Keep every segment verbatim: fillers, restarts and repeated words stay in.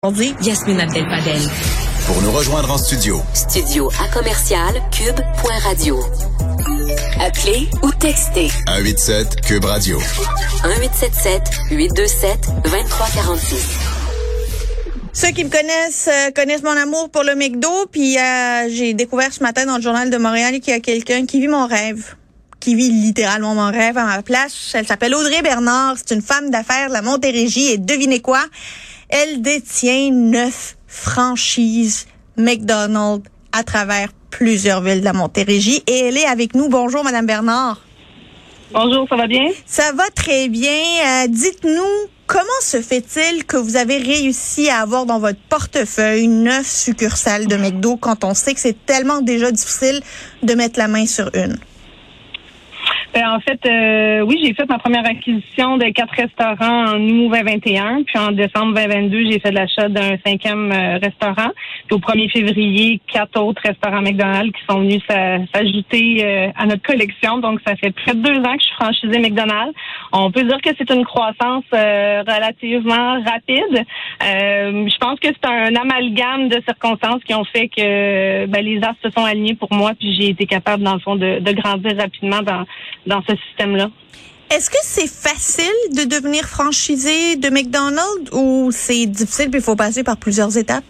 On dit Yasmine Abdel-Fadel. Pour nous rejoindre en studio. Studio à commercial cube point radio. Appelez ou textez. un huit sept Cube Radio. un huit sept sept huit deux sept deux trois quatre six. Ceux qui me connaissent euh, connaissent mon amour pour le McDo, puis euh, j'ai découvert ce matin dans le Journal de Montréal qu'il y a quelqu'un qui vit mon rêve, qui vit littéralement mon rêve à ma place. Elle s'appelle Audrey Bernard, c'est une femme d'affaires de la Montérégie et devinez quoi? Elle détient neuf franchises McDonald's à travers plusieurs villes de la Montérégie et elle est avec nous. Bonjour, Madame Bernard. Bonjour, ça va bien? Ça va très bien. Euh, dites-nous, comment se fait-il que vous avez réussi à avoir dans votre portefeuille neuf succursales de McDo quand on sait que c'est tellement déjà difficile de mettre la main sur une? Ben, en fait, euh, oui, j'ai fait ma première acquisition de quatre restaurants en août vingt vingt et un, puis en décembre vingt vingt-deux, j'ai fait l'achat d'un cinquième euh, restaurant. Puis au premier février, quatre autres restaurants McDonald's qui sont venus s'a- s'ajouter euh, à notre collection. Donc, ça fait près de deux ans que je suis franchisée McDonald's. On peut dire que c'est une croissance euh, relativement rapide. Euh, je pense que c'est un amalgame de circonstances qui ont fait que ben, les astres se sont alignés pour moi, puis j'ai été capable, dans le fond, de, de grandir rapidement dans dans ce système-là. Est-ce que c'est facile de devenir franchisé de McDonald's ou c'est difficile puis il faut passer par plusieurs étapes?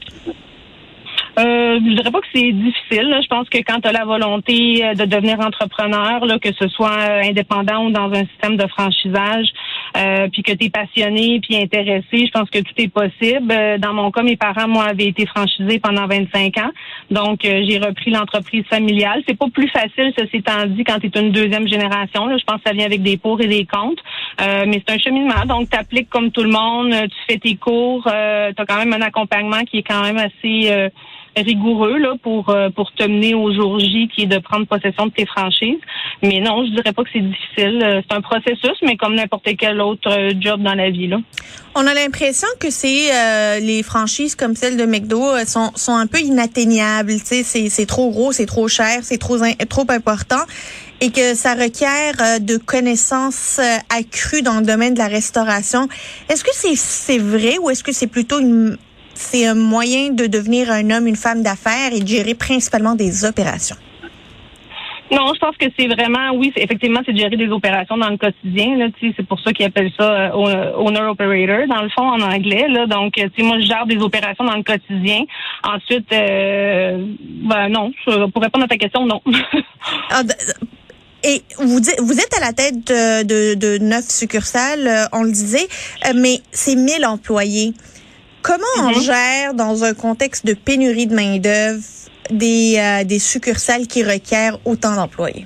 Euh, je dirais pas que c'est difficile. Là. Je pense que quand tu as la volonté de devenir entrepreneur, là, que ce soit indépendant ou dans un système de franchisage, euh, puis que tu es passionné puis intéressé, je pense que tout est possible. Dans mon cas, mes parents, moi, avaient été franchisés pendant vingt-cinq ans. Donc, euh, j'ai repris l'entreprise familiale. C'est pas plus facile, ceci étant dit, quand tu es une deuxième génération. Là. Je pense que ça vient avec des pour et des contre. Euh, mais c'est un cheminement. Donc, tu appliques comme tout le monde, tu fais tes cours, euh, tu as quand même un accompagnement qui est quand même assez... Euh, rigoureux là pour euh, pour te mener au jour J qui est de prendre possession de tes franchises. Mais non, je dirais pas que c'est difficile. C'est un processus, mais comme n'importe quel autre euh, job dans la vie là. On a l'impression que c'est euh, les franchises comme celle de McDo euh, sont sont un peu inatteignables. Tu sais, c'est c'est trop gros, c'est trop cher, c'est trop in- trop important. Et que ça requiert euh, de connaissances euh, accrues dans le domaine de la restauration. Est-ce que c'est c'est vrai ou est-ce que c'est plutôt une c'est un moyen de devenir un homme, une femme d'affaires et de gérer principalement des opérations? Non, je pense que c'est vraiment, oui, c'est, effectivement, c'est de gérer des opérations dans le quotidien. Là, tu sais, c'est pour ça qu'ils appellent ça euh, owner operator dans le fond en anglais. Là, donc, tu sais, moi, je gère des opérations dans le quotidien. Ensuite, euh, ben non, je, pour répondre à ta question, non. ah, d- Et vous dites, vous êtes à la tête de, de, de neuf succursales, euh, on le disait, euh, mais c'est mille employés. Comment on mm-hmm. gère dans un contexte de pénurie de main-d'œuvre des, euh, des succursales qui requièrent autant d'employés?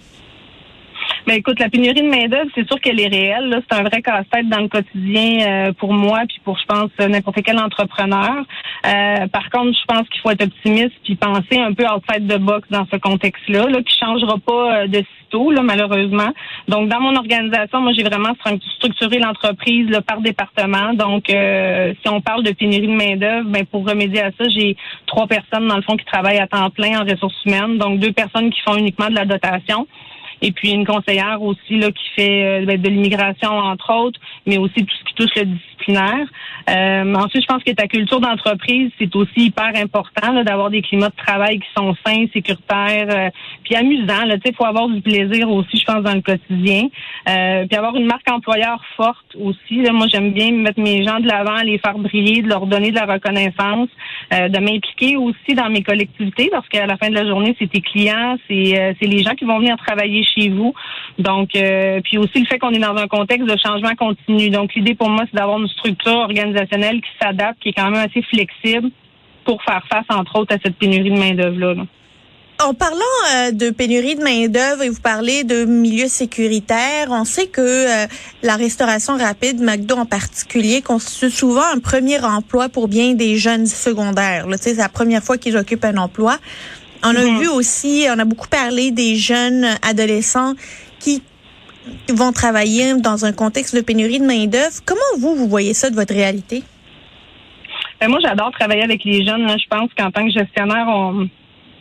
Ben écoute, la pénurie de main-d'œuvre, c'est sûr qu'elle est réelle. Là. C'est un vrai casse-tête dans le quotidien euh, pour moi, puis pour, je pense, n'importe quel entrepreneur. Euh, par contre, je pense qu'il faut être optimiste puis penser un peu outside the box dans ce contexte-là, là, qui changera pas euh, de sitôt, là, malheureusement. Donc, dans mon organisation, moi, j'ai vraiment structuré l'entreprise là, par département. Donc, euh, si on parle de pénurie de main-d'œuvre, ben pour remédier à ça, j'ai trois personnes, dans le fond, qui travaillent à temps plein en ressources humaines. Donc, deux personnes qui font uniquement de la dotation. Et puis une conseillère aussi là qui fait euh, de l'immigration entre autres, mais aussi tout ce qui touche le disciplinaire. Euh, ensuite, je pense que ta culture d'entreprise, c'est aussi hyper important là, d'avoir des climats de travail qui sont sains, sécuritaires, euh, puis amusants. Tu sais, faut avoir du plaisir aussi, je pense, dans le quotidien. Euh, puis avoir une marque employeur forte aussi. Là, moi, j'aime bien mettre mes gens de l'avant, les faire briller, de leur donner de la reconnaissance, euh, de m'impliquer aussi dans mes collectivités, parce qu'à la fin de la journée, c'est tes clients, c'est euh, c'est les gens qui vont venir travailler chez vous. Donc, euh, puis aussi le fait qu'on est dans un contexte de changement continu. Donc, l'idée pour moi, c'est d'avoir une structure organisationnelle qui s'adapte, qui est quand même assez flexible pour faire face, entre autres, à cette pénurie de main-d'œuvre-là. Là. En parlant euh, de pénurie de main-d'œuvre et vous parlez de milieu sécuritaire, on sait que euh, la restauration rapide, McDo en particulier, constitue souvent un premier emploi pour bien des jeunes secondaires. Là, tu sais, c'est la première fois qu'ils occupent un emploi. On a mm-hmm. vu aussi, on a beaucoup parlé des jeunes adolescents qui vont travailler dans un contexte de pénurie de main-d'œuvre. Comment vous, vous voyez ça de votre réalité? Ben moi, j'adore travailler avec les jeunes. Là. Je pense qu'en tant que gestionnaire, on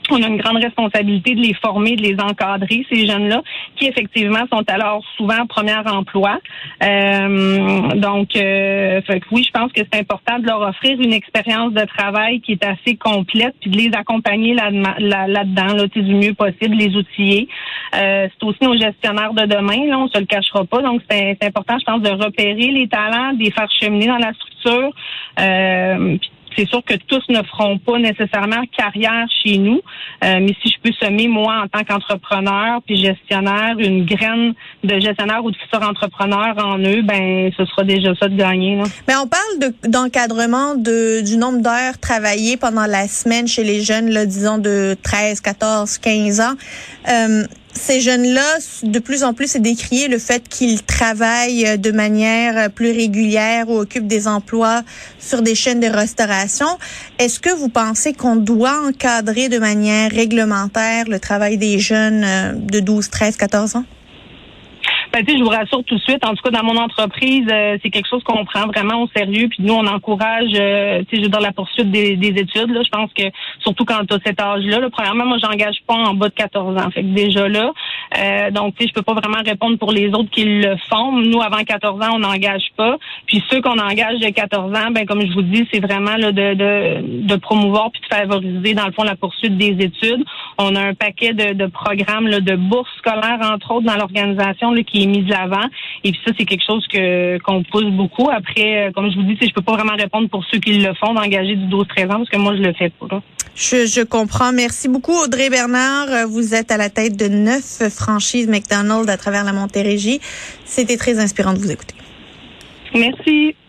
on a une grande responsabilité de les former, de les encadrer, ces jeunes-là, qui effectivement sont alors souvent en premier emploi. Euh, donc, euh, fait que oui, je pense que c'est important de leur offrir une expérience de travail qui est assez complète, puis de les accompagner là, là, là-dedans, là, du mieux possible, les outiller. Euh, c'est aussi nos gestionnaires de demain, là, on se le cachera pas. Donc, c'est, c'est important, je pense, de repérer les talents, de les faire cheminer dans la structure. Euh, C'est sûr que tous ne feront pas nécessairement carrière chez nous, euh, mais si je peux semer, moi, en tant qu'entrepreneur puis gestionnaire, une graine de gestionnaire ou de futur entrepreneur en eux, ben ce sera déjà ça de gagner. Là. Mais on parle de, d'encadrement de, du nombre d'heures travaillées pendant la semaine chez les jeunes, là, disons de treize, quatorze, quinze ans. Euh, Ces jeunes-là, de plus en plus, c'est décrié le fait qu'ils travaillent de manière plus régulière ou occupent des emplois sur des chaînes de restauration. Est-ce que vous pensez qu'on doit encadrer de manière réglementaire le travail des jeunes de douze, treize, quatorze ans? Ben, tu sais, je vous rassure tout de suite. En tout cas, dans mon entreprise, euh, c'est quelque chose qu'on prend vraiment au sérieux. Puis nous, on encourage, euh, tu sais, dans la poursuite des, des études. Là, je pense que surtout quand tu as cet âge-là, là, premièrement, moi, j'engage pas en bas de quatorze ans. Fait que déjà là, euh, donc tu sais, je peux pas vraiment répondre pour les autres qui le font. Nous, avant quatorze ans, on n'engage pas. Puis ceux qu'on engage de quatorze ans, ben comme je vous dis, c'est vraiment là de, de, de promouvoir puis de favoriser dans le fond la poursuite des études. On a un paquet de, de programmes là, de bourses scolaires entre autres dans l'organisation là, qui est mis de l'avant. Et puis ça, c'est quelque chose que qu'on pousse beaucoup. Après, comme je vous dis, je peux pas vraiment répondre pour ceux qui le font d'engager du douze treize ans parce que moi, je le fais pas. Là. Je, je comprends. Merci beaucoup, Audrey Bernard. Vous êtes à la tête de neuf franchises McDonald's à travers la Montérégie. C'était très inspirant de vous écouter. Merci.